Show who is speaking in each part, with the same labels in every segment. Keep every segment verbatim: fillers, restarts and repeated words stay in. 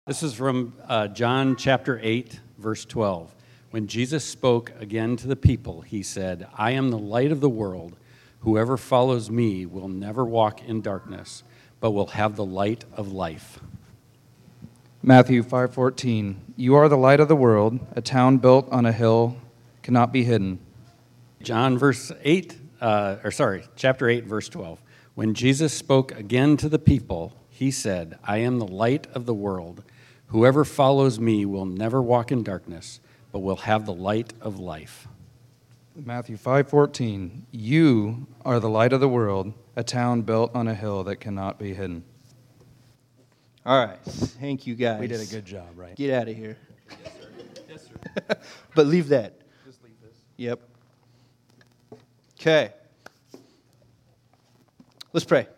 Speaker 1: This is from uh, John chapter eight, verse twelve. When Jesus spoke again to the people, he said, I am the light of the world. Whoever follows me will never walk in darkness, but will have the light of life.
Speaker 2: Matthew five fourteen. You are the light of the world. A town built on a hill cannot be hidden.
Speaker 1: John verse eight, uh, or sorry, chapter eight, verse twelve. When Jesus spoke again to the people, he said, I am the light of the world. Whoever follows me will never walk in darkness, but will have the light of life.
Speaker 2: Matthew five fourteen. You are the light of the world, a town built on a hill that cannot be hidden.
Speaker 3: All right. Thank you, guys.
Speaker 2: We did a good job, right?
Speaker 3: Get out of here.
Speaker 1: Yes, sir. Yes, sir.
Speaker 3: But leave that.
Speaker 1: Just leave this.
Speaker 3: Yep. Okay. Let's pray.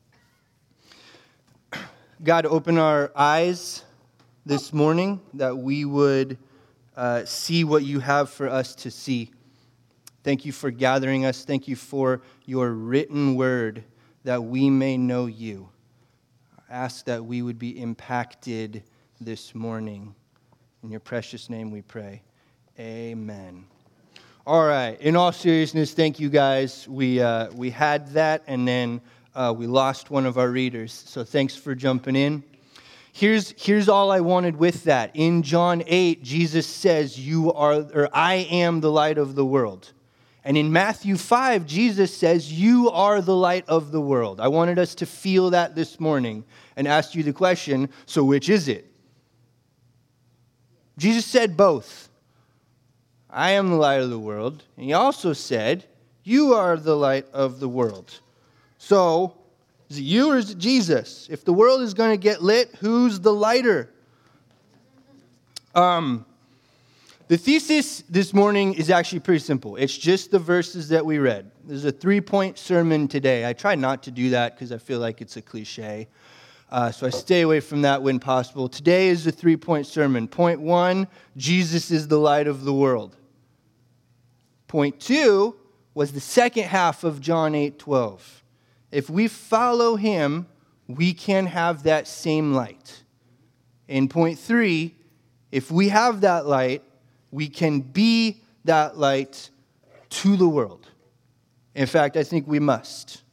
Speaker 3: God, open our eyes this morning that we would uh, see what you have for us to see. Thank you for gathering us. Thank you for your written word that we may know you. I ask that we would be impacted this morning. In your precious name we pray. Amen. All right. In all seriousness, thank you guys. We uh, we had that, and then uh, we lost one of our readers. So thanks for jumping in. Here's here's all I wanted with that. In John eight, Jesus says, "You are, or I am the light of the world." And in Matthew five, Jesus says, "You are the light of the world." I wanted us to feel that this morning and ask you the question, so which is it? Jesus said both. I am the light of the world. And he also said, you are the light of the world. So, is it you or is it Jesus? If the world is going to get lit, who's the lighter? Um, the thesis this morning is actually pretty simple. It's just the verses that we read. There's a three-point sermon today. I try not to do that because I feel like it's a cliche. Uh, so I stay away from that when possible. Today is a three-point sermon. Point one, Jesus is the light of the world. Point two was the second half of John eight twelve. If we follow him, we can have that same light. And point three, if we have that light, we can be that light to the world. In fact, I think we must.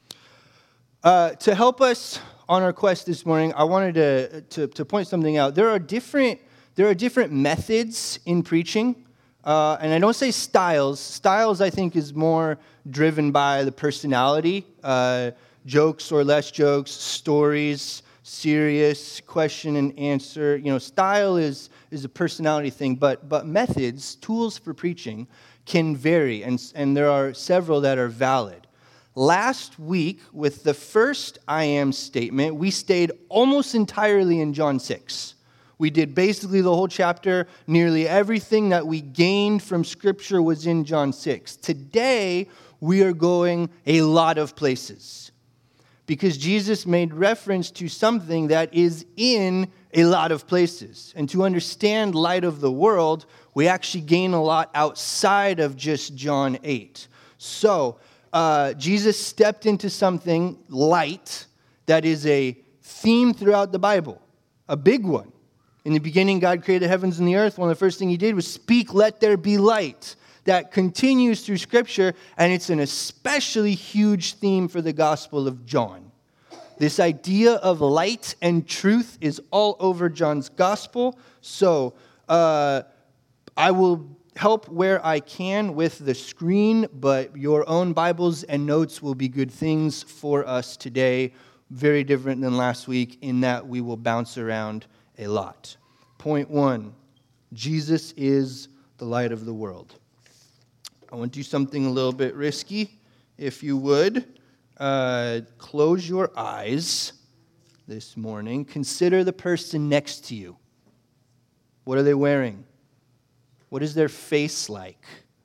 Speaker 3: Uh, to help us on our quest this morning, I wanted to, to, to point something out. There are different, there are different methods in preaching. Uh, and I don't say styles. Styles, I think, is more driven by the personality. Uh, jokes or less jokes, stories, serious, question and answer. You know, style is, is a personality thing. But but methods, tools for preaching, can vary. And, and there are several that are valid. Last week, with the first I am statement, we stayed almost entirely in John six. We did basically the whole chapter. Nearly everything that we gained from Scripture was in John six. Today, we are going a lot of places because Jesus made reference to something that is in a lot of places. And to understand light of the world, we actually gain a lot outside of just John eight. So, uh, Jesus stepped into something, light, that is a theme throughout the Bible, a big one. In the beginning, God created the heavens and the earth. One of the first things he did was speak, let there be light. That continues through Scripture, and it's an especially huge theme for the Gospel of John. This idea of light and truth is all over John's Gospel. So uh, I will help where I can with the screen, but your own Bibles and notes will be good things for us today. Very different than last week in that we will bounce around a lot. Point one, Jesus is the light of the world. I want to do something a little bit risky. If you would, uh, close your eyes this morning. Consider the person next to you. What are they wearing? What is their face like?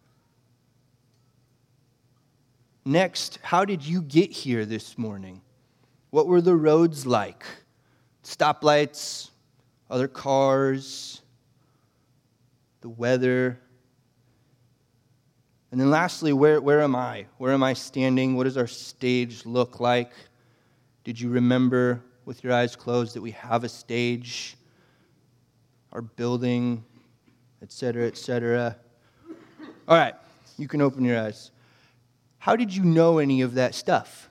Speaker 3: Next, how did you get here this morning? What were the roads like? Stoplights, other cars, the weather. And then lastly, where, where am I? Where am I standing? What does our stage look like? Did you remember with your eyes closed that we have a stage? our building, et cetera, et cetera. All right, you can open your eyes. How did you know any of that stuff?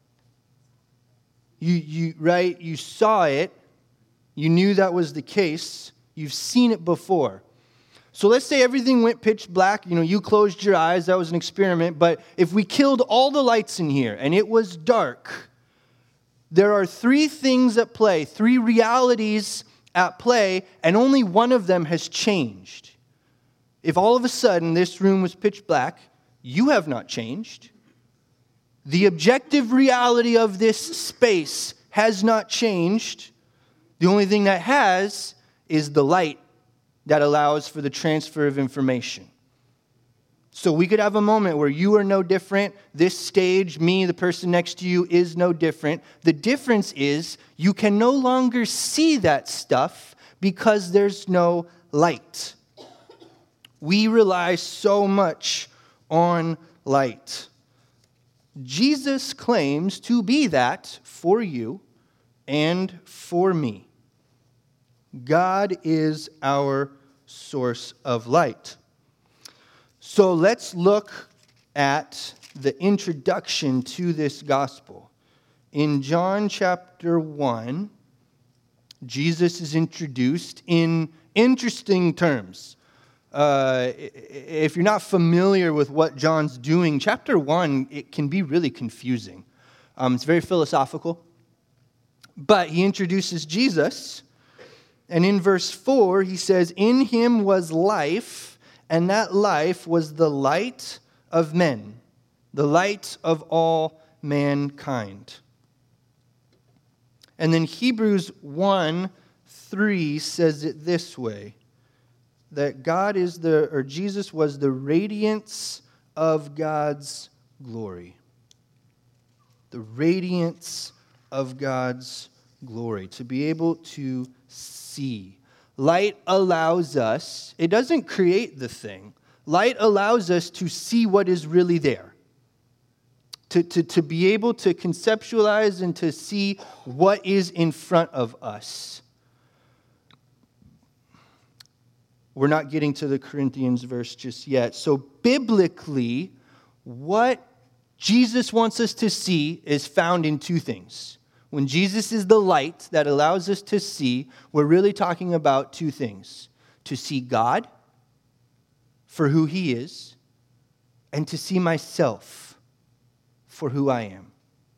Speaker 3: You, you, right? You saw it. You knew that was the case. You've seen it before. So let's say everything went pitch black. You know, you closed your eyes. That was an experiment. But if we killed all the lights in here and it was dark, there are three things at play, three realities at play, and only one of them has changed. If all of a sudden this room was pitch black, you have not changed. The objective reality of this space has not changed. The only thing that has is the light that allows for the transfer of information. So we could have a moment where you are no different. This stage, me, the person next to you, is no different. The difference is you can no longer see that stuff because there's no light. We rely so much on light. Jesus claims to be that for you and for me. God is our source of light. So let's look at the introduction to this gospel. In John chapter one, Jesus is introduced in interesting terms. Uh, if you're not familiar with what John's doing, chapter one, it can be really confusing. Um, it's very philosophical. But he introduces Jesus, and in verse four, he says, "In him was life, and that life was the light of men, the light of all mankind." And then Hebrews one three says it this way, that God is the, or Jesus was the radiance of God's glory. The radiance of God's glory. To be able to see. Light allows us, it doesn't create the thing. Light allows us to see what is really there. To, to, to be able to conceptualize and to see what is in front of us. We're not getting to the Corinthians verse just yet. So biblically, what Jesus wants us to see is found in two things. When Jesus is the light that allows us to see, we're really talking about two things. To see God for who He is, and to see myself for who I am.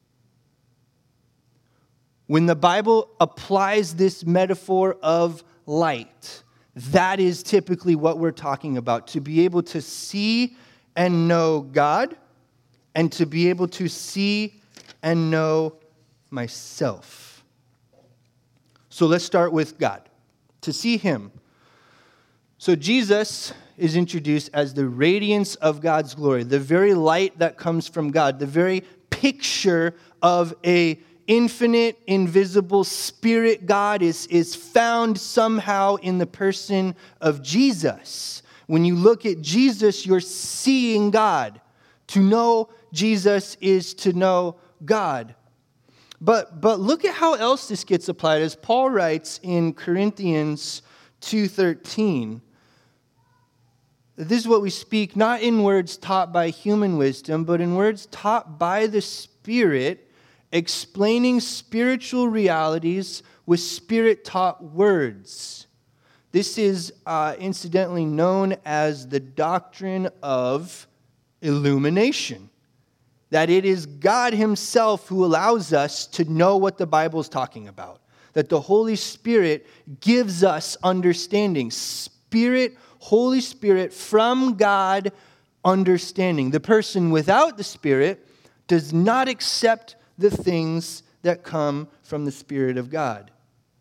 Speaker 3: When the Bible applies this metaphor of light, that is typically what we're talking about. To be able to see and know God, and to be able to see and know myself. So let's start with God. To see Him. So Jesus is introduced as the radiance of God's glory, the very light that comes from God, the very picture of a infinite, invisible spirit God is, is found somehow in the person of Jesus. When you look at Jesus, you're seeing God. To know Jesus is to know God. But, but look at how else this gets applied. As Paul writes in Corinthians two thirteen, this is what we speak, not in words taught by human wisdom, but in words taught by the Spirit, explaining spiritual realities with Spirit-taught words. This is uh, incidentally known as the doctrine of illumination. That it is God Himself who allows us to know what the Bible is talking about. That the Holy Spirit gives us understanding. Spirit, Holy Spirit from God understanding. The person without the Spirit does not accept the things that come from the Spirit of God.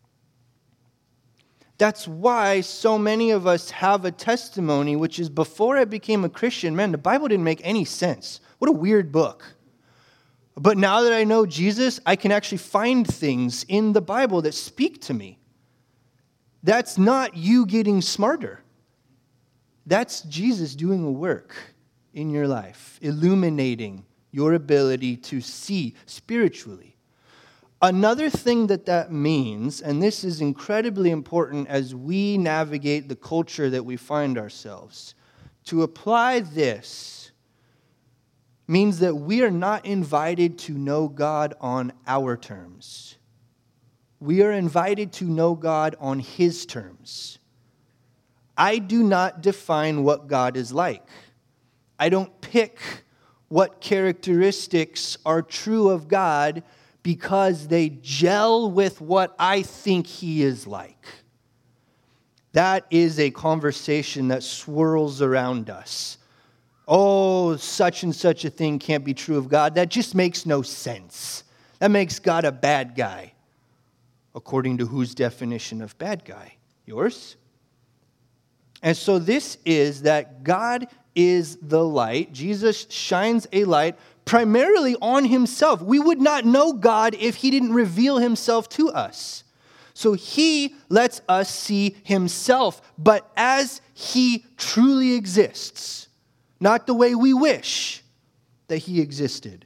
Speaker 3: That's why so many of us have a testimony, which is before I became a Christian, man, the Bible didn't make any sense. What a weird book. But now that I know Jesus, I can actually find things in the Bible that speak to me. That's not you getting smarter. That's Jesus doing a work in your life, illuminating your ability to see spiritually. Another thing that that means, and this is incredibly important as we navigate the culture that we find ourselves, to apply this means that we are not invited to know God on our terms. We are invited to know God on His terms. I do not define what God is like. I don't pick what characteristics are true of God because they gel with what I think He is like. That is a conversation that swirls around us. Oh, such and such a thing can't be true of God. That just makes no sense. That makes God a bad guy. According to whose definition of bad guy? Yours? And so this is that God is the light. Jesus shines a light primarily on Himself. We would not know God if He didn't reveal Himself to us. So He lets us see Himself, but as He truly exists, not the way we wish that He existed.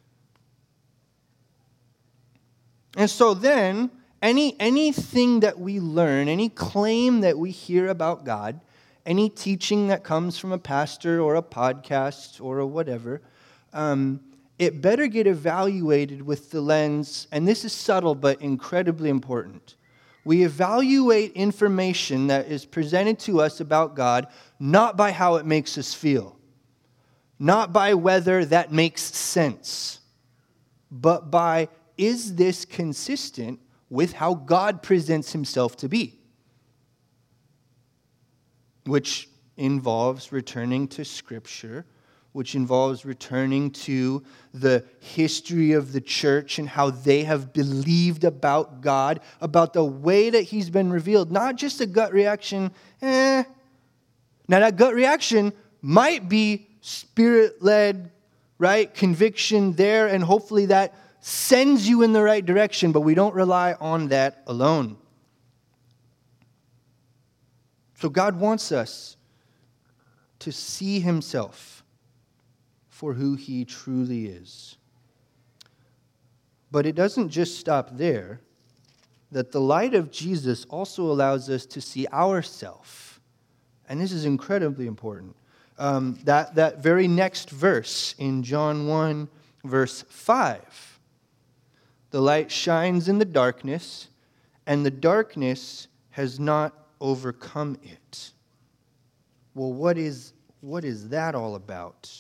Speaker 3: And so then, Any anything that we learn, any claim that we hear about God, any teaching that comes from a pastor or a podcast or a whatever, um, it better get evaluated with the lens, and this is subtle but incredibly important. We evaluate information that is presented to us about God not by how it makes us feel, not by whether that makes sense, but by, is this consistent with how God presents Himself to be? Which involves returning to Scripture, which involves returning to the history of the church and how they have believed about God, about the way that He's been revealed. Not just a gut reaction, eh. Now that gut reaction might be Spirit-led, right, conviction there, and hopefully that sends you in the right direction, but we don't rely on that alone. So God wants us to see Himself for who He truly is. But it doesn't just stop there, that the light of Jesus also allows us to see ourself. And this is incredibly important. Um, that, that very next verse in John one, verse five. The light shines in the darkness, and the darkness has not overcome it. Well, what is, what is that all about?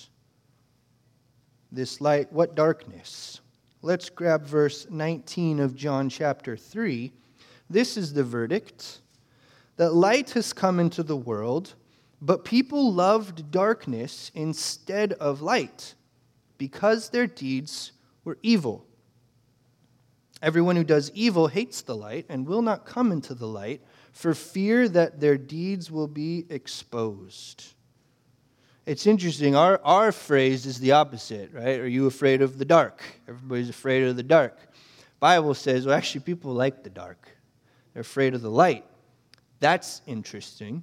Speaker 3: This light, what darkness? Let's grab verse nineteen of John chapter three. This is the verdict. That light has come into the world, but people loved darkness instead of light, because their deeds were evil. Everyone who does evil hates the light and will not come into the light for fear that their deeds will be exposed. It's interesting. Our, our phrase is the opposite, right? Are you afraid of the dark? Everybody's afraid of the dark. Bible says, well, actually, people like the dark. They're afraid of the light. That's interesting.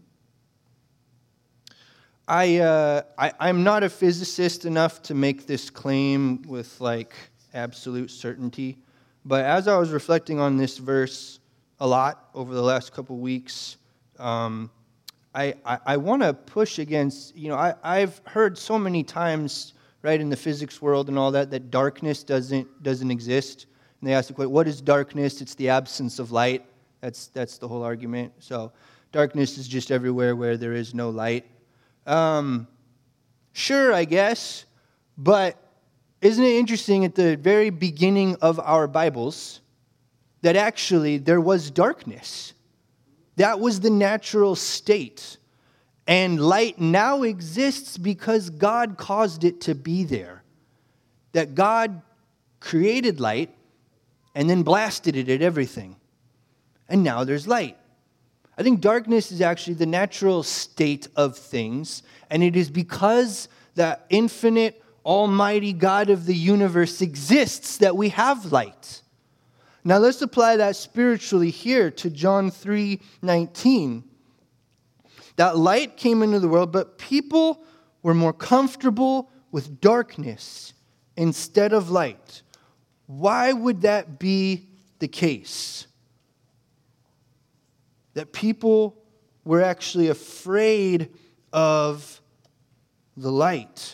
Speaker 3: I, uh, I, I'm not a physicist enough to make this claim with, like, absolute certainty. But as I was reflecting on this verse a lot over the last couple weeks, um, I, I, I want to push against, you know, I, I've heard so many times, right, in the physics world and all that, that darkness doesn't doesn't exist. And they ask the question, what is darkness? It's the absence of light. That's, that's the whole argument. So darkness is just everywhere where there is no light. Um, sure, I guess, but isn't it interesting at the very beginning of our Bibles that actually there was darkness? That was the natural state. And light now exists because God caused it to be there. That God created light and then blasted it at everything. And now there's light. I think darkness is actually the natural state of things. And it is because the infinite Almighty God of the universe exists that we have light. Now let's apply that spiritually here to John three nineteen. That light came into the world, but people were more comfortable with darkness instead of light. Why would that be the case? That people were actually afraid of the light.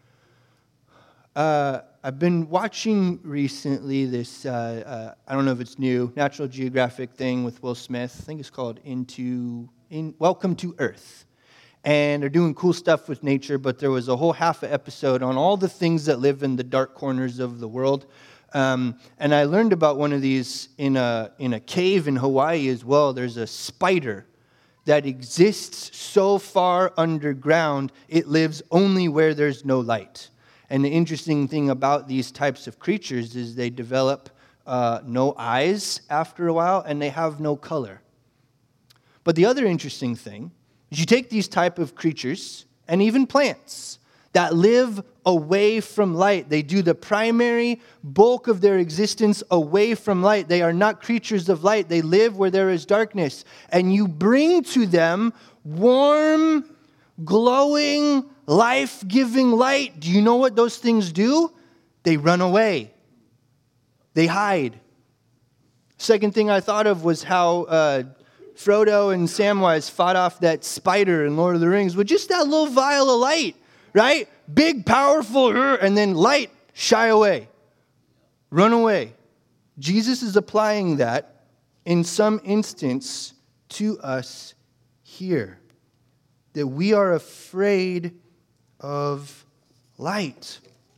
Speaker 3: Uh, I've been watching recently this, uh, uh, I don't know if it's new, Natural Geographic thing with Will Smith. I think it's called Into in Welcome to Earth. And they're doing cool stuff with nature, but there was a whole half an episode on all the things that live in the dark corners of the world. Um, and I learned about one of these in a in a cave in Hawaii as well. There's a spider that exists so far underground, it lives only where there's no light. And the interesting thing about these types of creatures is they develop uh, no eyes after a while, and they have no color. But the other interesting thing is you take these type of creatures, and even plants, that live away from light. They do the primary bulk of their existence away from light. They are not creatures of light. They live where there is darkness. And you bring to them warm, glowing, life-giving light. Do you know what those things do? They run away. They hide. Second thing I thought of was how uh, Frodo and Samwise fought off that spider in Lord of the Rings with just that little vial of light. Right? Big, powerful, and then light, shy away. Run away. Jesus is applying that in some instance to us here. That we are afraid of light.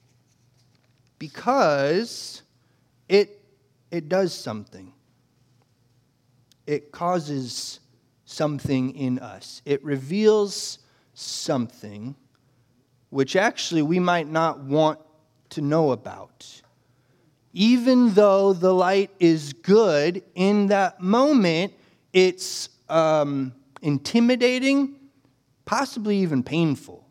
Speaker 3: Because it, it does something. It causes something in us. It reveals something which actually we might not want to know about. Even though the light is good, in that moment, it's um, intimidating, possibly even painful.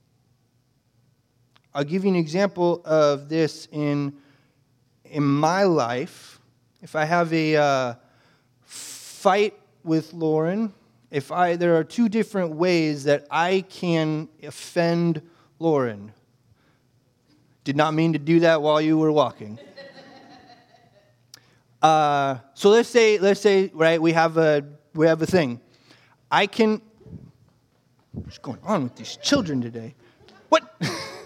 Speaker 3: I'll give you an example of this in, in my life. If I have a uh, fight with Lauren, if I there are two different ways that I can offend Lauren. Did not mean to do that while you were walking. Uh, so let's say, let's say, right, we have a we have a thing. I can. What's going on with these children today? What?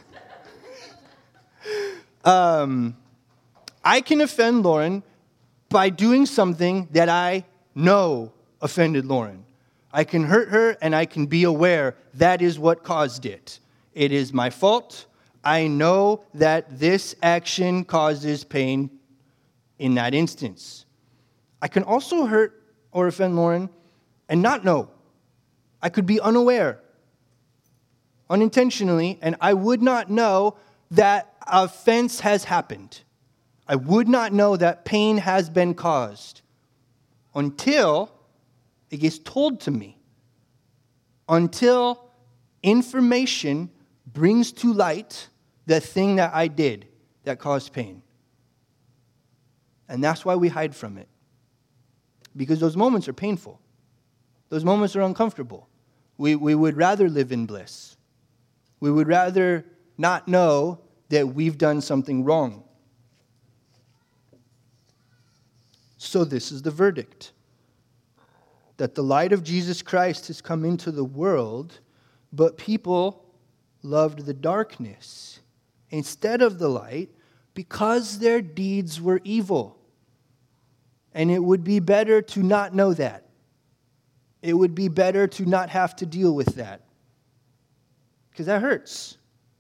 Speaker 3: um, I can offend Lauren by doing something that I know offended Lauren. I can hurt her, and I can be aware that is what caused it. It is my fault. I know that this action causes pain in that instance. I can also hurt or offend Lauren and not know. I could be unaware, unintentionally, and I would not know that offense has happened. I would not know that pain has been caused until it gets told to me, until information brings to light the thing that I did that caused pain. And that's why we hide from it. Because those moments are painful. Those moments are uncomfortable. We, we would rather live in bliss. We would rather not know that we've done something wrong. So this is the verdict. That the light of Jesus Christ has come into the world, but people loved the darkness instead of the light because their deeds were evil. And it would be better to not know that. It would be better to not have to deal with that. Because that hurts.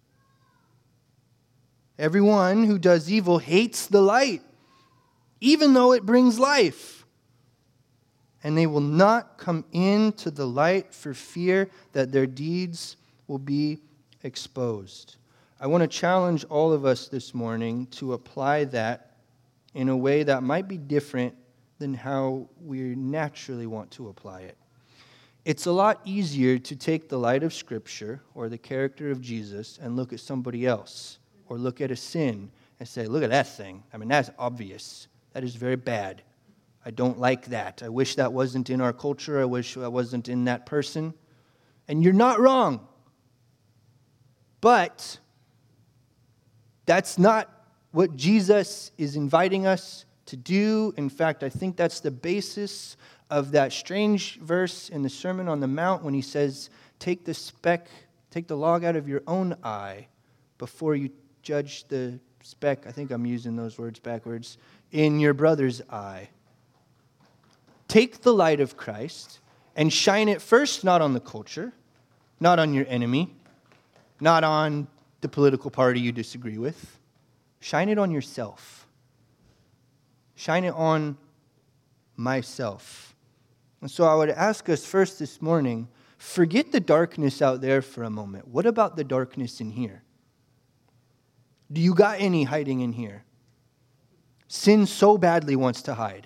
Speaker 3: Everyone who does evil hates the light, even though it brings life. And they will not come into the light for fear that their deeds will be exposed. I want to challenge all of us this morning to apply that in a way that might be different than how we naturally want to apply it. It's a lot easier to take the light of Scripture or the character of Jesus and look at somebody else or look at a sin and say, look at that thing. I mean, that's obvious. That is very bad. I don't like that. I wish that wasn't in our culture. I wish that wasn't in that person. And you're not wrong. But that's not what Jesus is inviting us to do. In fact, I think that's the basis of that strange verse in the Sermon on the Mount when he says, take the speck, take the log out of your own eye before you judge the speck, I think I'm using those words backwards, in your brother's eye. Take the light of Christ and shine it first, not on the culture, not on your enemy, not on the political party you disagree with. Shine it on yourself. Shine it on myself. And so I would ask us first this morning, forget the darkness out there for a moment. What about the darkness in here? Do you got any hiding in here? Sin so badly wants to hide.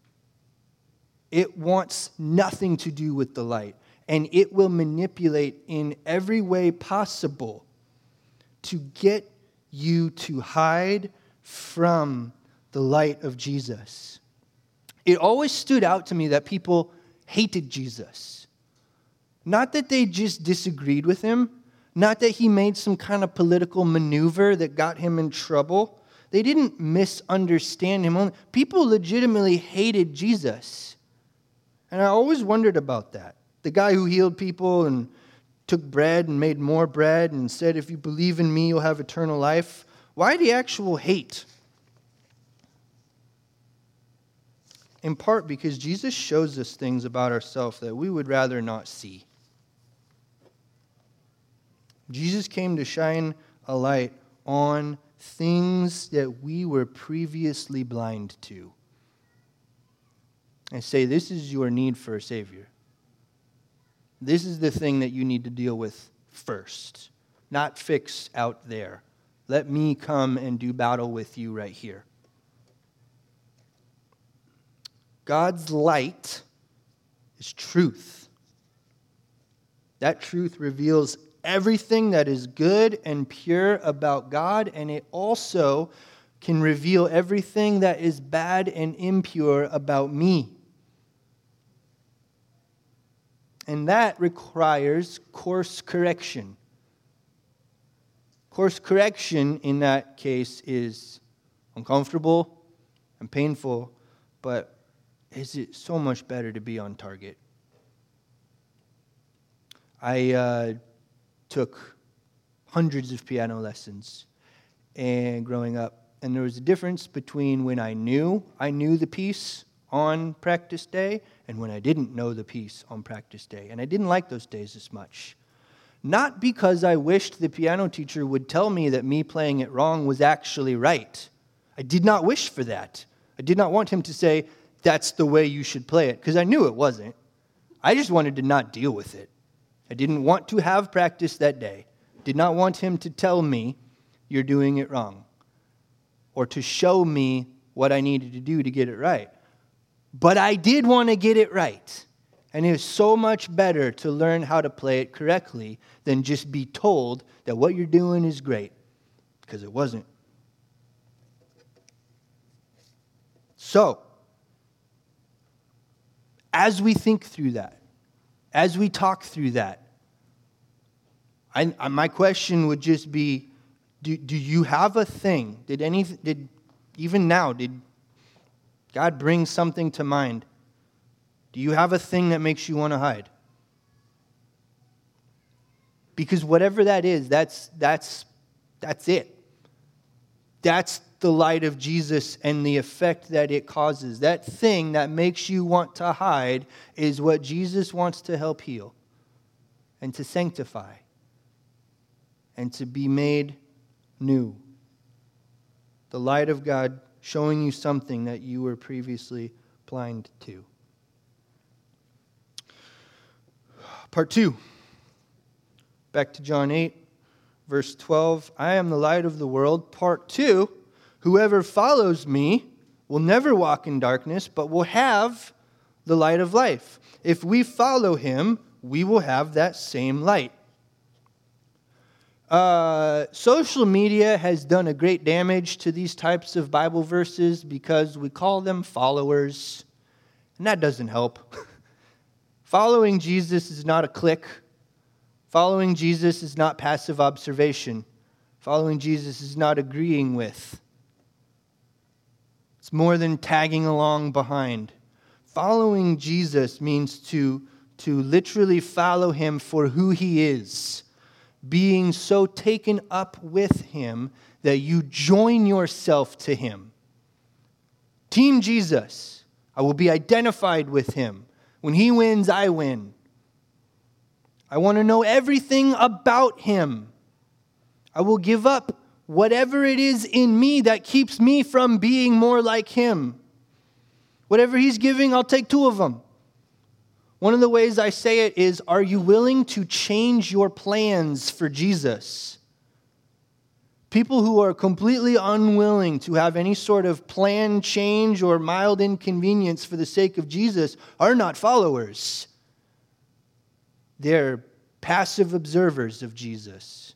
Speaker 3: It wants nothing to do with the light. And it will manipulate in every way possible to get you to hide from the light of Jesus. It always stood out to me that people hated Jesus. Not that they just disagreed with him, not that he made some kind of political maneuver that got him in trouble. They didn't misunderstand him. People legitimately hated Jesus. And I always wondered about that. The guy who healed people and took bread and made more bread and said, if you believe in me, you'll have eternal life. Why the actual hate? In part because Jesus shows us things about ourselves that we would rather not see. Jesus came to shine a light on things that we were previously blind to. And say, this is your need for a Savior. This is the thing that you need to deal with first, not fix out there. Let me come and do battle with you right here. God's light is truth. That truth reveals everything that is good and pure about God, and it also can reveal everything that is bad and impure about me. And that requires course correction. Course correction in that case is uncomfortable and painful, but is it so much better to be on target? I uh, took hundreds of piano lessons and growing up, and there was a difference between when I knew I knew the piece on practice day and when I didn't know the piece on practice day. And I didn't like those days as much. Not because I wished the piano teacher would tell me that me playing it wrong was actually right. I did not wish for that. I did not want him to say, that's the way you should play it, because I knew it wasn't. I just wanted to not deal with it. I didn't want to have practice that day. Did not want him to tell me, you're doing it wrong, or to show me what I needed to do to get it right. But I did want to get it right. And it was so much better to learn how to play it correctly than just be told that what you're doing is great, because it wasn't. So, as we think through that, as we talk through that, I, my question would just be, do, do you have a thing? Did any, did even now, did God bring something to mind? Do you have a thing that makes you want to hide? Because whatever that is, that's that's that's it. That's the light of Jesus and the effect that it causes. That thing that makes you want to hide is what Jesus wants to help heal and to sanctify and to be made new. The light of God showing you something that you were previously blind to. Part two. Back to John eight, verse twelve. I am the light of the world. Part two. Whoever follows me will never walk in darkness, but will have the light of life. If we follow him, we will have that same light. Uh, social media has done a great damage to these types of Bible verses because we call them followers, and that doesn't help. Following Jesus is not a clique. Following Jesus is not passive observation. Following Jesus is not agreeing with. It's more than tagging along behind. Following Jesus means to, to literally follow him for who he is, being so taken up with him that you join yourself to him. Team Jesus, I will be identified with him. When he wins, I win. I want to know everything about him. I will give up whatever it is in me that keeps me from being more like him. Whatever he's giving, I'll take two of them. One of the ways I say it is, are you willing to change your plans for Jesus? People who are completely unwilling to have any sort of plan change or mild inconvenience for the sake of Jesus are not followers. They're passive observers of Jesus.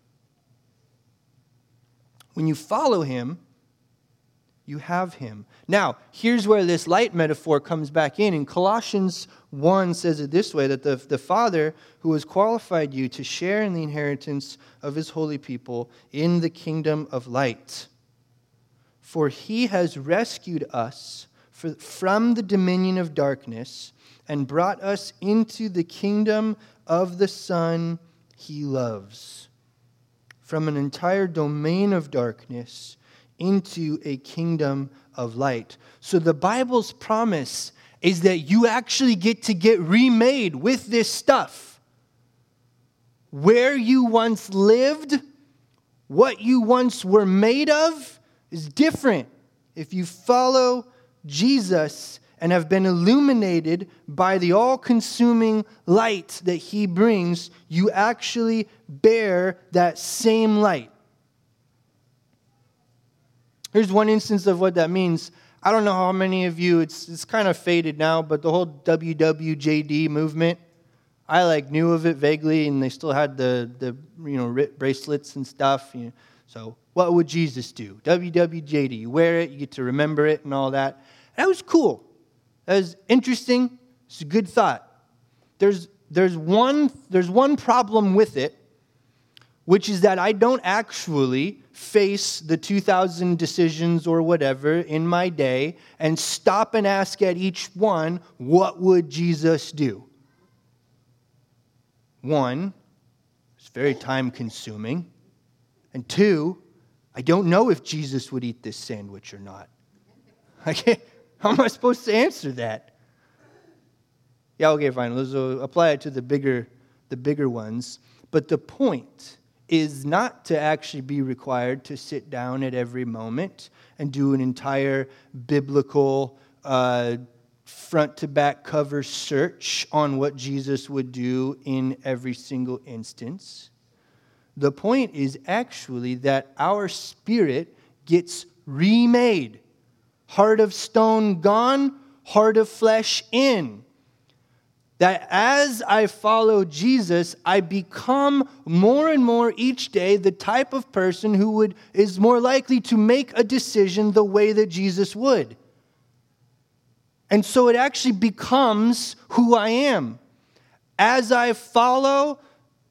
Speaker 3: When you follow him, you have him. Now, here's where this light metaphor comes back in. In Colossians one says it this way, that the, the Father who has qualified you to share in the inheritance of his holy people in the kingdom of light. For he has rescued us for, from the dominion of darkness and brought us into the kingdom of the Son he loves. From an entire domain of darkness into a kingdom of light. So the Bible's promise is that you actually get to get remade with this stuff. Where you once lived, what you once were made of, is different. If you follow Jesus and have been illuminated by the all-consuming light that he brings, you actually bear that same light. Here's one instance of what that means. I don't know how many of you, it's it's kind of faded now, but the whole W W J D movement, I like knew of it vaguely, and they still had the, the you know bracelets and stuff. You know. So what would Jesus do? W W J D, you wear it, you get to remember it and all that. That was cool. That was interesting. It's a good thought. There's there's one there's one problem with it, which is that I don't actually face the two thousand decisions or whatever in my day and stop and ask at each one, what would Jesus do? One, it's very time consuming. And two, I don't know if Jesus would eat this sandwich or not. I can't, how am I supposed to answer that? Yeah, okay, fine. Let's apply it to the bigger, the bigger ones. But the point is not to actually be required to sit down at every moment and do an entire biblical uh, front-to-back cover search on what Jesus would do in every single instance. The point is actually that our spirit gets remade. Heart of stone gone, heart of flesh in. That as I follow Jesus, I become more and more each day the type of person who would is more likely to make a decision the way that Jesus would. And so it actually becomes who I am. As I follow,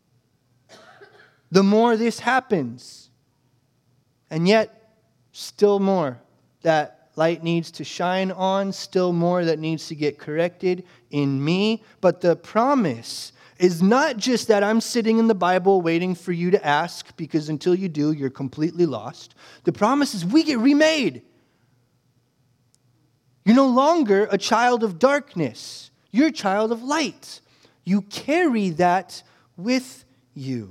Speaker 3: the more this happens. And yet, still more that light needs to shine on, still more that needs to get corrected in me. But the promise is not just that I'm sitting in the Bible waiting for you to ask, because until you do, you're completely lost. The promise is we get remade. You're no longer a child of darkness. You're a child of light. You carry that with you.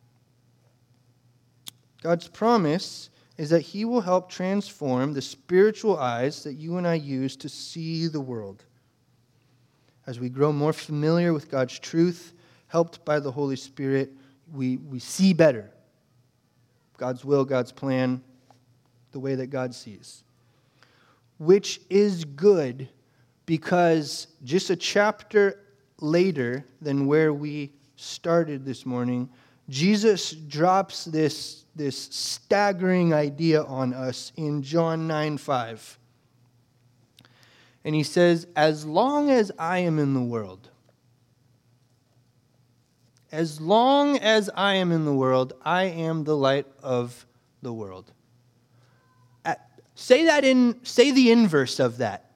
Speaker 3: God's promise is that he will help transform the spiritual eyes that you and I use to see the world. As we grow more familiar with God's truth, helped by the Holy Spirit, we, we see better. God's will, God's plan, the way that God sees. Which is good because just a chapter later than where we started this morning, Jesus drops this, this staggering idea on us in John nine five. And he says, as long as I am in the world, as long as I am in the world, I am the light of the world. At, Say that in, say the inverse of that.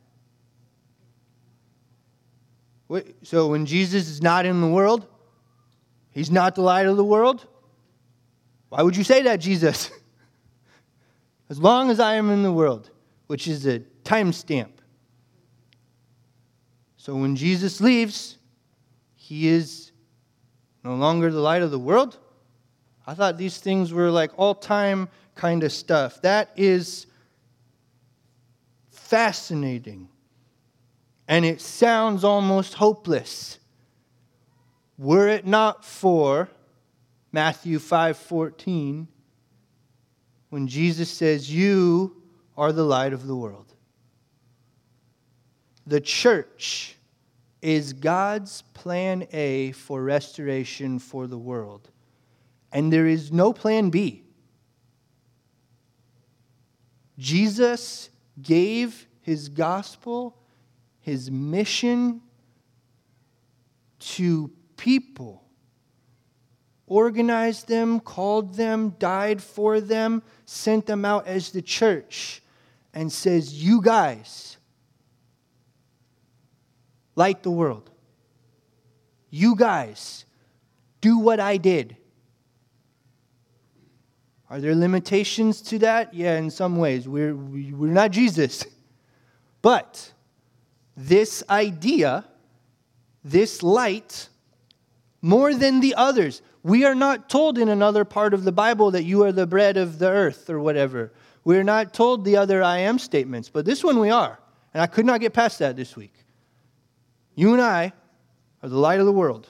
Speaker 3: Wait, so when Jesus is not in the world, he's not the light of the world? Why would you say that, Jesus? As long as I am in the world, which is a timestamp. So when Jesus leaves, he is no longer the light of the world? I thought these things were like all-time kind of stuff. That is fascinating. And it sounds almost hopeless. Were it not for Matthew five fourteen, when Jesus says, you are the light of the world. The church is God's plan A for restoration for the world. And there is no plan B. Jesus gave his gospel, his mission to people. Organized them, called them, died for them, sent them out as the church, and says, you guys, light the world. You guys, do what I did. Are there limitations to that? Yeah, in some ways. We're, we're not Jesus. But this idea, this light, more than the others. We are not told in another part of the Bible that you are the bread of the earth or whatever. We're not told the other I am statements, but this one we are. And I could not get past that this week. You and I are the light of the world.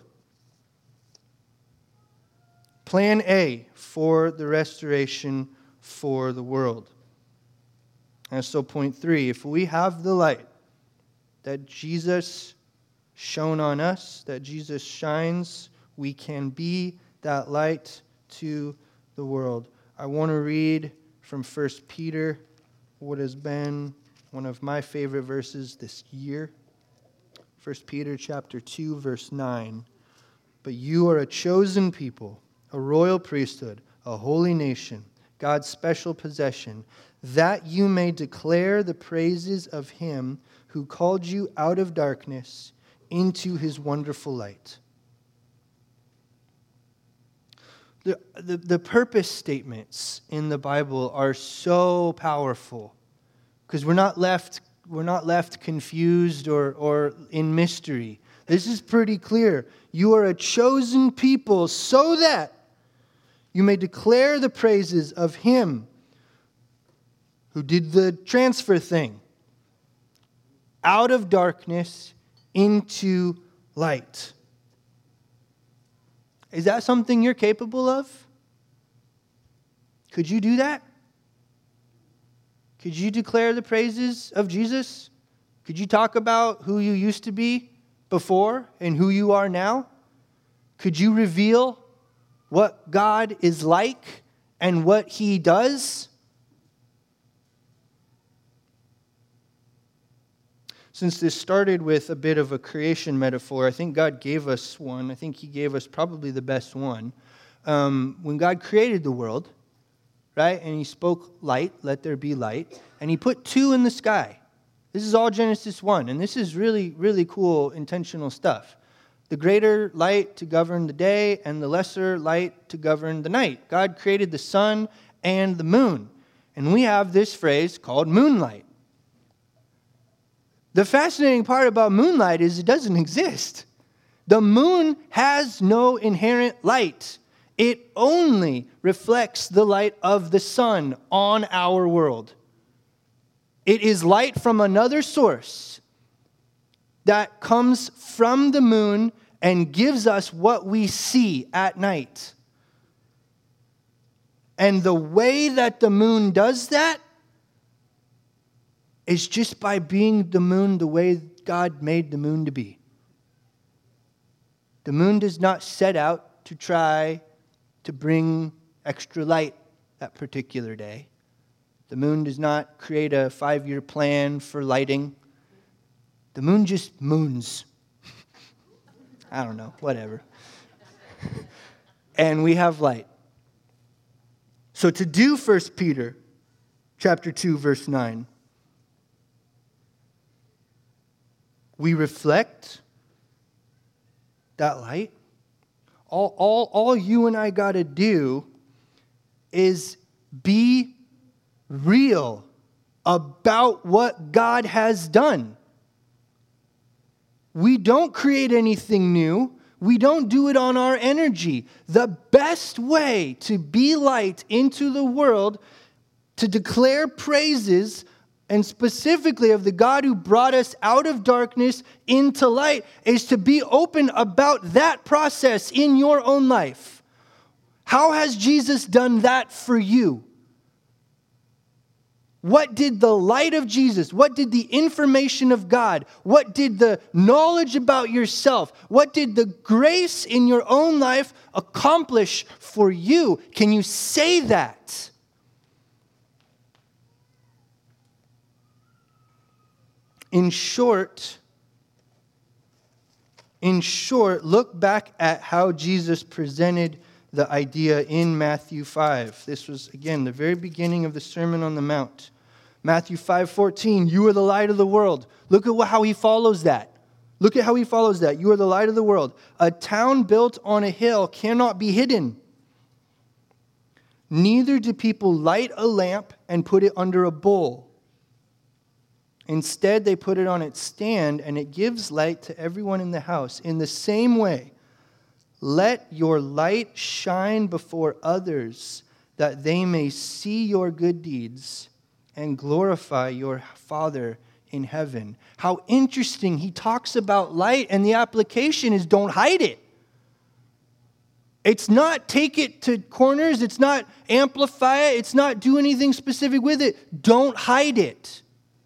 Speaker 3: Plan A for the restoration for the world. And so point three, if we have the light that Jesus shone on us, that Jesus shines, we can be that light to the world. I want to read from First Peter, what has been one of my favorite verses this year. First Peter chapter two, verse nine. But you are a chosen people, a royal priesthood, a holy nation, God's special possession, that you may declare the praises of him who called you out of darkness into his wonderful light. The, the, the purpose statements in the Bible are so powerful because we're not left we're not left confused or, or in mystery. This is pretty clear. You are a chosen people so that you may declare the praises of him who did the transfer thing out of darkness into light. Is that something you're capable of? Could you do that? Could you declare the praises of Jesus? Could you talk about who you used to be before and who you are now? Could you reveal what God is like and what he does? Since this started with a bit of a creation metaphor, I think God gave us one. I think he gave us probably the best one. Um, when God created the world, right, and he spoke light, let there be light, and he put two in the sky. This is all Genesis one, and this is really, really cool, intentional stuff. The greater light to govern the day, and the lesser light to govern the night. God created the sun and the moon, and we have this phrase called moonlight. The fascinating part about moonlight is it doesn't exist. The moon has no inherent light. It only reflects the light of the sun on our world. It is light from another source that comes from the moon and gives us what we see at night. And the way that the moon does that is just by being the moon the way God made the moon to be. The moon does not set out to try to bring extra light that particular day. The moon does not create a five-year plan for lighting. The moon just moons. I don't know, whatever. And we have light. So to do First Peter chapter two, verse nine. We reflect that light. All, all, all you and I got to do is be real about what God has done. We don't create anything new. We don't do it on our energy. The best way to be light into the world, to declare praises, and specifically of the God who brought us out of darkness into light, is to be open about that process in your own life. How has Jesus done that for you? What did the light of Jesus, what did the information of God, what did the knowledge about yourself, what did the grace in your own life accomplish for you? Can you say that? In short, in short, look back at how Jesus presented the idea in Matthew five. This was, again, the very beginning of the Sermon on the Mount. Matthew five fourteen, you are the light of the world. Look at how he follows that. Look at how he follows that. You are the light of the world. A town built on a hill cannot be hidden. Neither do people light a lamp and put it under a bowl. Instead, they put it on its stand, and it gives light to everyone in the house. In the same way, let your light shine before others, that they may see your good deeds and glorify your Father in heaven. How interesting. He talks about light, and the application is don't hide it. It's not take it to corners. It's not amplify it. It's not do anything specific with it. Don't hide it.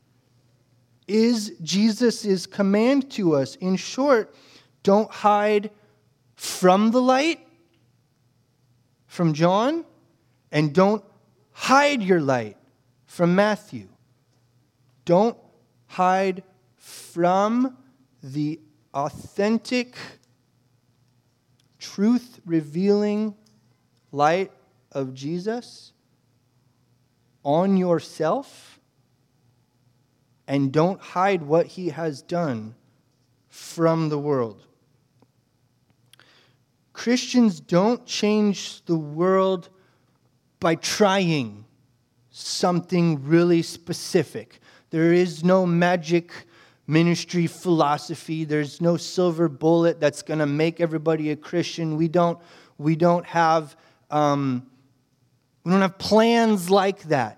Speaker 3: Is Jesus' command to us. In short, don't hide from the light, from John, and don't hide your light from Matthew. Don't hide from the authentic, truth-revealing light of Jesus on yourself. And don't hide what he has done from the world. Christians don't change the world by trying something really specific. There is no magic ministry philosophy. There's no silver bullet that's going to make everybody a Christian. We don't, we don't have, um, we don't have plans like that.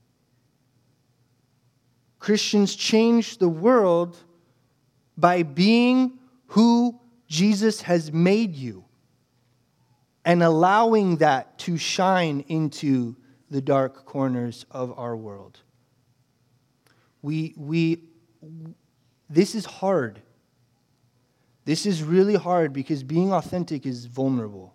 Speaker 3: Christians change the world by being who Jesus has made you and allowing that to shine into the dark corners of our world. We, we, this is hard. This is really hard because being authentic is vulnerable.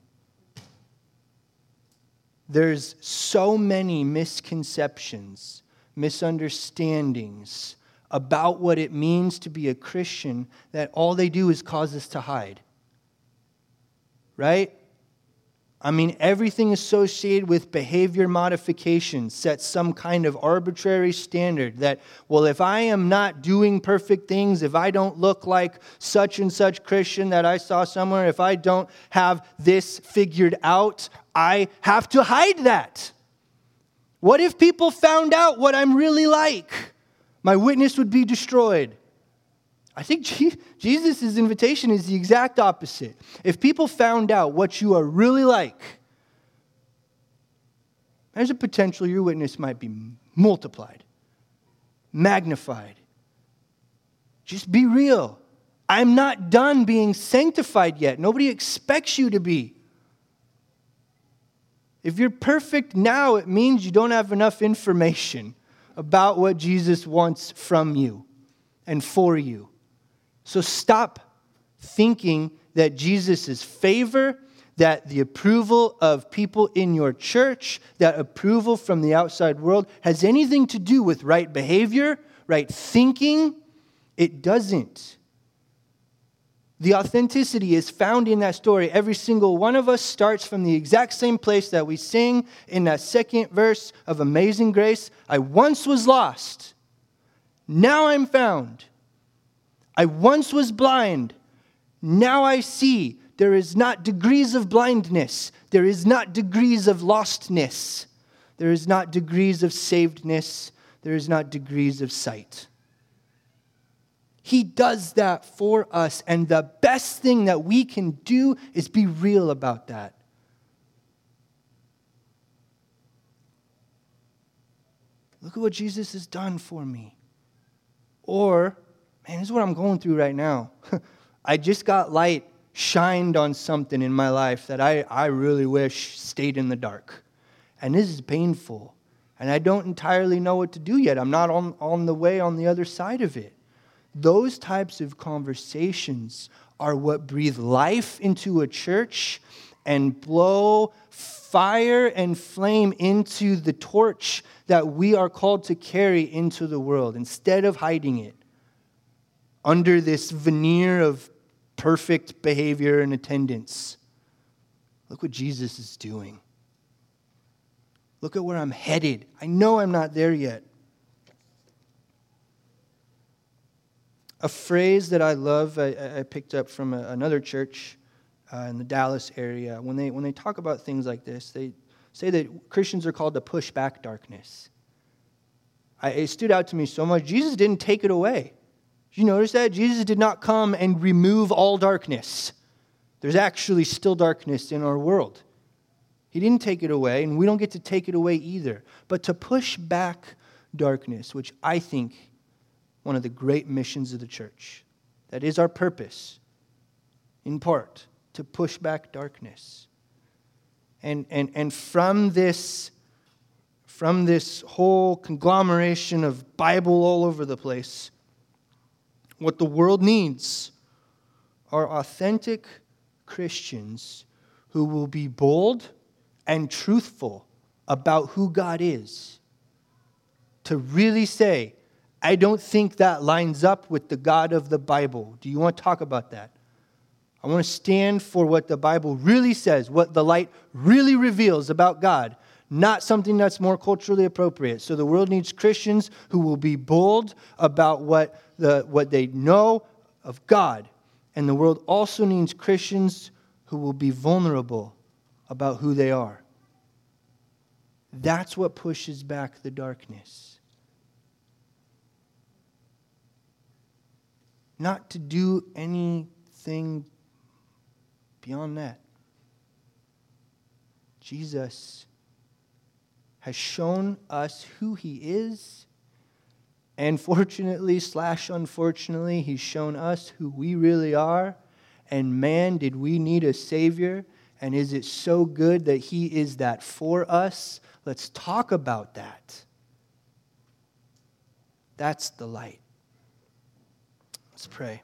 Speaker 3: There's so many misconceptions, misunderstandings about what it means to be a Christian that all they do is cause us to hide. Right? I mean, everything associated with behavior modification sets some kind of arbitrary standard that, well, if I am not doing perfect things, if I don't look like such and such Christian that I saw somewhere, if I don't have this figured out, I have to hide that. What if people found out what I'm really like? My witness would be destroyed. I think Jesus' invitation is the exact opposite. If people found out what you are really like, there's a potential your witness might be multiplied, magnified. Just be real. I'm not done being sanctified yet. Nobody expects you to be. If you're perfect now, it means you don't have enough information about what Jesus wants from you and for you. So stop thinking that Jesus' favor, that the approval of people in your church, that approval from the outside world has anything to do with right behavior, right thinking. It doesn't. The authenticity is found in that story. Every single one of us starts from the exact same place that we sing in that second verse of Amazing Grace. I once was lost, now I'm found. I once was blind, now I see. There is not degrees of blindness. There is not degrees of lostness. There is not degrees of savedness. There is not degrees of sight. He does that for us, and the best thing that we can do is be real about that. Look at what Jesus has done for me. Or, man, this is what I'm going through right now. I just got light shined on something in my life that I, I really wish stayed in the dark. And this is painful. And I don't entirely know what to do yet. I'm not on, on the way on the other side of it. Those types of conversations are what breathe life into a church and blow fire and flame into the torch that we are called to carry into the world instead of hiding it under this veneer of perfect behavior and attendance. Look what Jesus is doing. Look at where I'm headed. I know I'm not there yet. A phrase that I love, I, I picked up from a, another church uh, in the Dallas area. When they when they talk about things like this, they say that Christians are called to push back darkness. I, it stood out to me so much. Jesus didn't take it away. Did you notice that? Jesus did not come and remove all darkness. There's actually still darkness in our world. He didn't take it away, and we don't get to take it away either. But to push back darkness, which I think one of the great missions of the church. That is our purpose, in part, to push back darkness. And, and, and from this, from this whole conglomeration of Bible all over the place, what the world needs are authentic Christians who will be bold and truthful about who God is. To really say, I don't think that lines up with the God of the Bible. Do you want to talk about that? I want to stand for what the Bible really says, what the light really reveals about God, not something that's more culturally appropriate. So the world needs Christians who will be bold about what the what they know of God. And the world also needs Christians who will be vulnerable about who they are. That's what pushes back the darkness. Not to do anything beyond that. Jesus has shown us who he is, and fortunately slash unfortunately, he's shown us who we really are, and man, did we need a Savior, and is it so good that he is that for us? Let's talk about that. That's the light. Let's pray.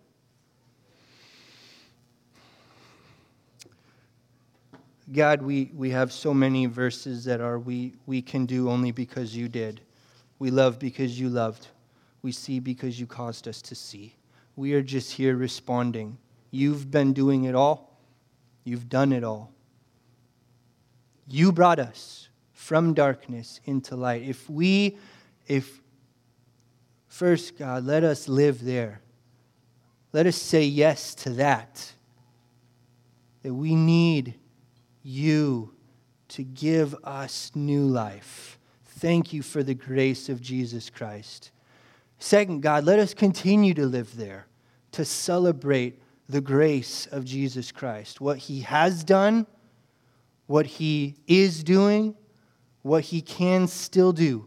Speaker 3: God, we, we have so many verses that are we, we can do only because you did. We love because you loved. We see because you caused us to see. We are just here responding. You've been doing it all. You've done it all. You brought us from darkness into light. If we, if first, God, let us live there. Let us say yes to that. That we need you to give us new life. Thank you for the grace of Jesus Christ. Second, God, let us continue to live there, to celebrate the grace of Jesus Christ. What he has done, what he is doing, what he can still do.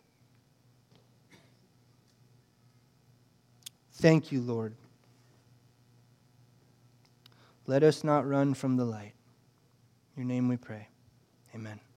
Speaker 3: Thank you, Lord. Let us not run from the light. In your name we pray. Amen.